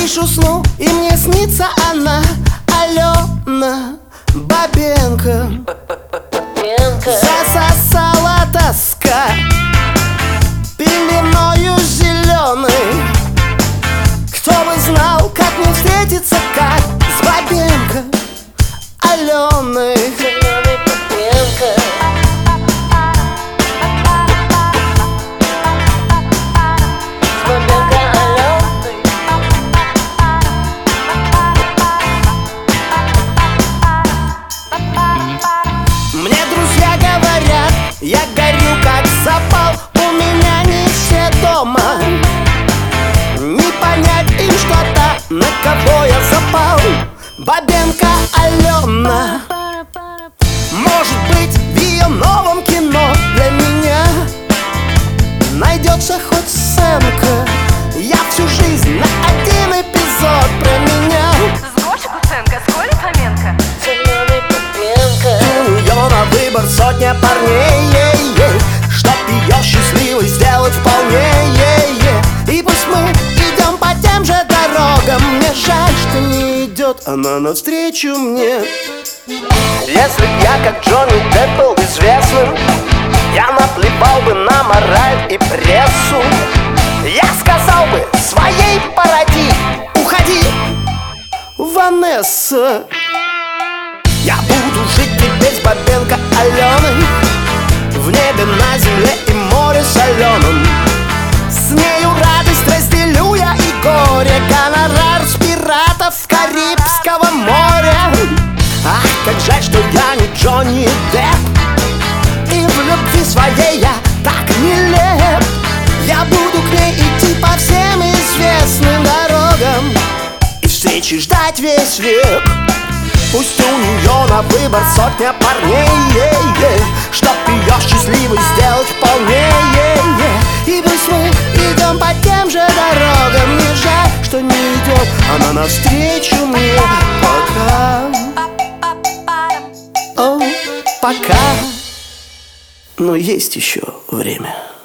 лишь усну, и мне снится она, Алена Бабенко. Засосала тоска пеленою зеленой. Кто бы знал, как мне встретиться, как с Бабенко Аленой. Мне друзья говорят, я горю как запал. У меня не все дома, не понять им что-то, на кого я запал. Бабенко Алена. Может быть, в ее новом кино для меня найдется хоть сценка. Я всю жизнь на один эпизод променял. Сгорчик уценка, сколит Фоменко. У нее на выбор сотня парней, чтоб ее счастливой сделать вполне. И пусть мы идем по тем же дорогам, мне жаль, что не идет она навстречу мне. Если б я, как Джонни Депп, был известным, я наплевал бы на мораль и прессу. Я сказал бы своей пародии: уходи, Ванесса. Я буду жить теперь с Бабенко Аленой, в небе, на земле и море соленом. С нею радость разделю я и горе, гонорар с пиратов Карибского моря. Ах, как жаль, что я не Джонни Депп, и в любви своей я так нелеп. Я буду к ней идти по всем известным дорогам и встречи ждать весь век. Пусть у нее на выбор сотня парней, чтоб ее счастливой сделать вполне. И пусть мы идем по тем же дорогам, мне жаль, что не идет она навстречу мне. Пока, о, пока, но есть еще время.